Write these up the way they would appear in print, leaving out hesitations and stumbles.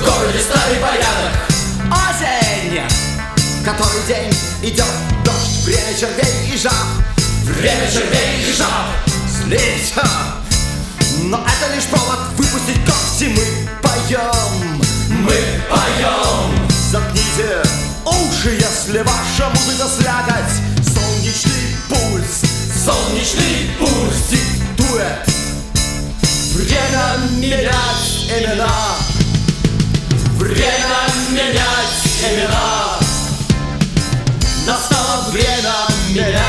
в городе старый порядок. Осень! Который день идет дождь, время червей и жаб. Время червей и жаб. Злиться! Но это лишь повод выпустить когти. Мы поем, мы поем. Заткните уши, если ваша музыка слякоть. Солнечный пульс, солнечный пульс диктует время менять имена. Время менять имена. Настало время менять.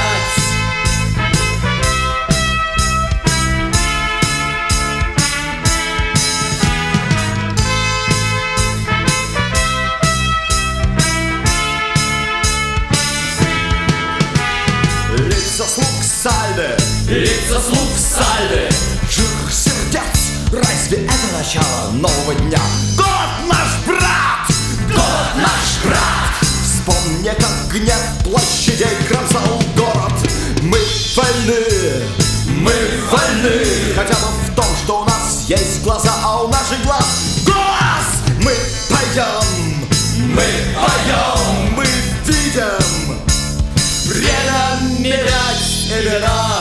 Лица слуг сальды, лица слуг сальды, жир сердец, разве это начало нового дня? Год наш брат, год наш брат. Вспомни, как гнев площадей кромсал город. Мы вольны, мы вольны. хотя бы в том, что у нас есть глаза, а у наших глаз голос. Мы поем, мы поем, мы видим время менять имена.